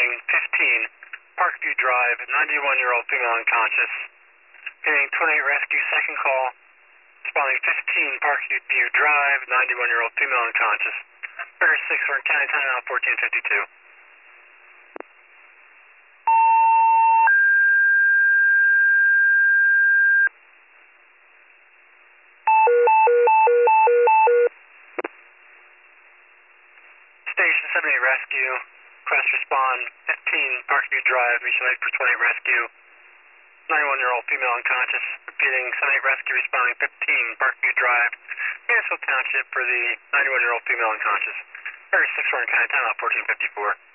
responding 15 Parkview Drive, 91-year-old female unconscious. Getting 28 rescue, second call. Responding 15 Parkview Drive, 91-year-old female unconscious. Bear 6, we're in County Timeout 1452. Station 78 Rescue, request respond 15 Parkview Drive, mission late for 28 Rescue. 91-year-old female unconscious. Repeating, 78 Rescue responding 15 Parkview Drive, Mansfield Township for the 91-year-old female unconscious. Bear 6, we're in County Timeout 1454.